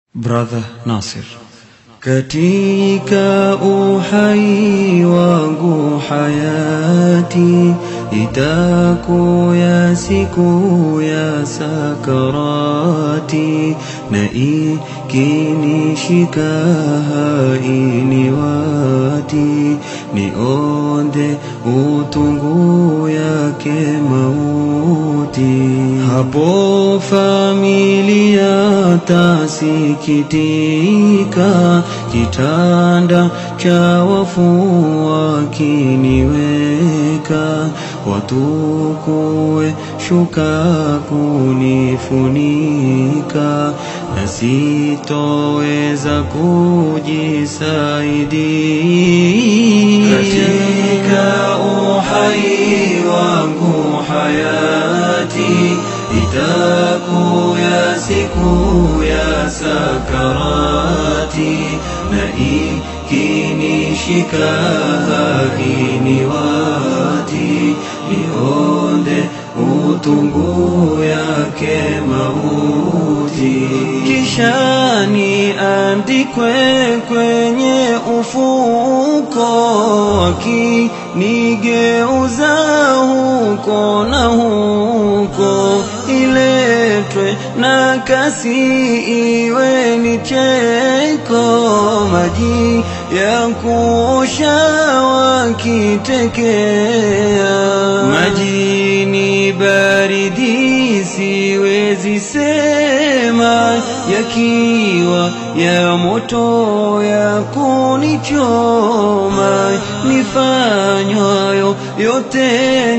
Brother Nasir. Katika uhai wangu hayati itakuya siku ya sakarati, na ikinishika haini wati nionde utungu yake mauti. Hapo familia tasikitika, kitanda cha wafu wakiniweka, watukue shuka kunifunika, na sitoweza kujisaidia. Katika uhai wangu hayati itakuya siku ya sakarati, na ikinishika haini wati nionde utungu yake mauti. Kisha niandikwe kwenye ufuko, wakinigeuza huko na huko, iletwe na kasi iwe ni cheko, maji ya kuosha wakitekea. Maji ni baridi siwezi sema, yakiwa ya moto ya kunichoma, nifanywayo yote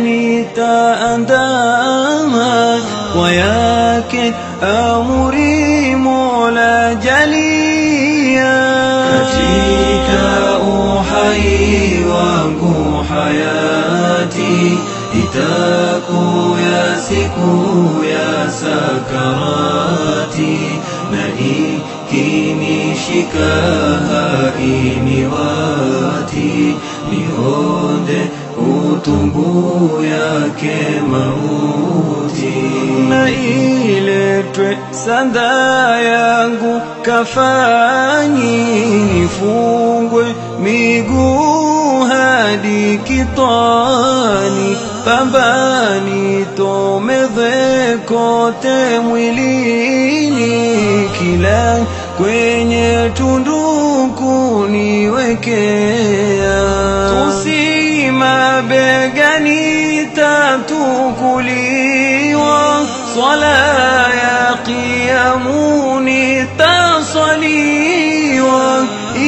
nitaandama, kwa yake amuri Mola jalia. Katika uhai wangu hayati itakuya siku ya sakarati, na ikinishika haini wati nionde utungu yake mauti. Na iletwe sanda yangu kafani, nifungwe miguu hadi kitani, pambani tomedhe kote mwilini, kila kwenye tundu kuniwekea, tusi mabegani tatukuliwa, swala ya qiyamuni tasaliwa,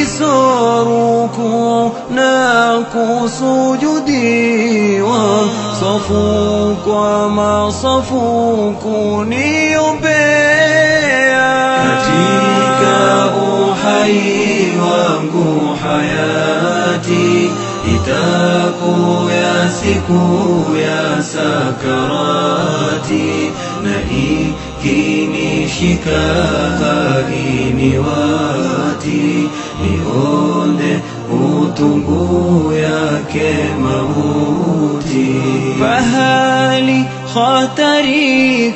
isoruku na kusujudiwa, safu kwa masafu kuniombea. Katika uhai wangu hayati itakuya siku ya sakarati, na ikinishika haini wati nionde utungu yake mauti. Pahali khatari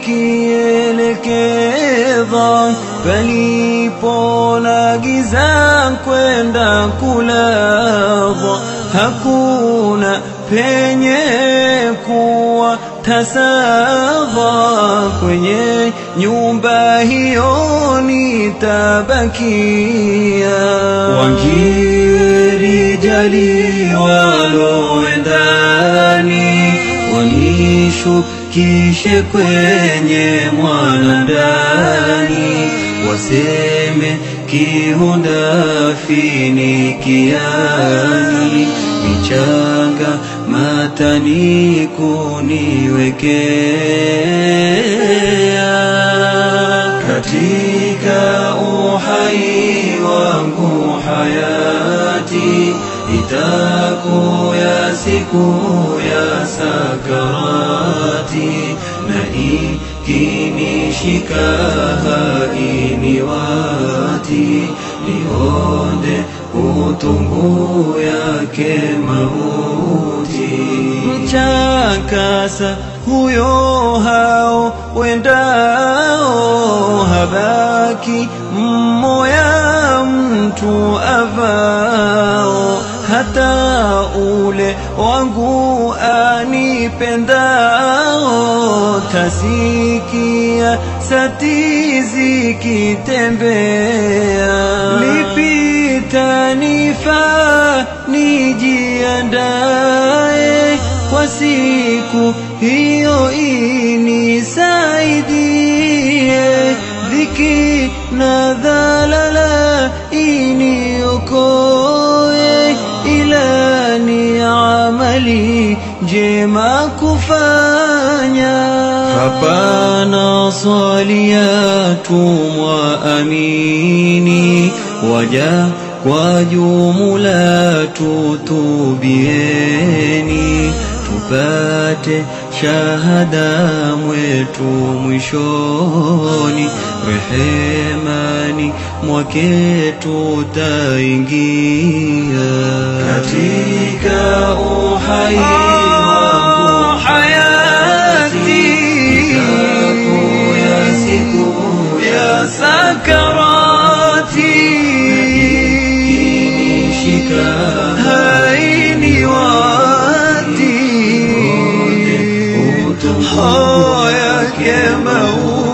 kielekeza, palipo na giza kwenda kulaza, hakuna penye kuwa tasava, kwenye nyumba hiyo nitabakia. Wangiwe rijali waloendani, wanishukishe kwenye mwanandani, waseme kihunda finikiani, michanga matani kuniwekea. Katika uhai wangu hayati itakuya siku ya sakarati, na ikinishika haini wati nionde utungu yake mauti. Mchakasa huyo hao wendao, habaki moya mtu avao, hata ule wangu anipendao, tasikia sati zikitembea. Lipita nifaa nijiandae, kwa siku hiyo inisaidie. Dhiki na dhalala iniokoe, ila ni amali njema kufanya. Hapana swaliyatu amini, waja kwa jumla tutubieni, tupate shahada mwetu mwishoni, rehemani mwake tutaingia. Katika uhai wangu hayati, ya siku ya sakarati, inishika haini wati, yake mauti.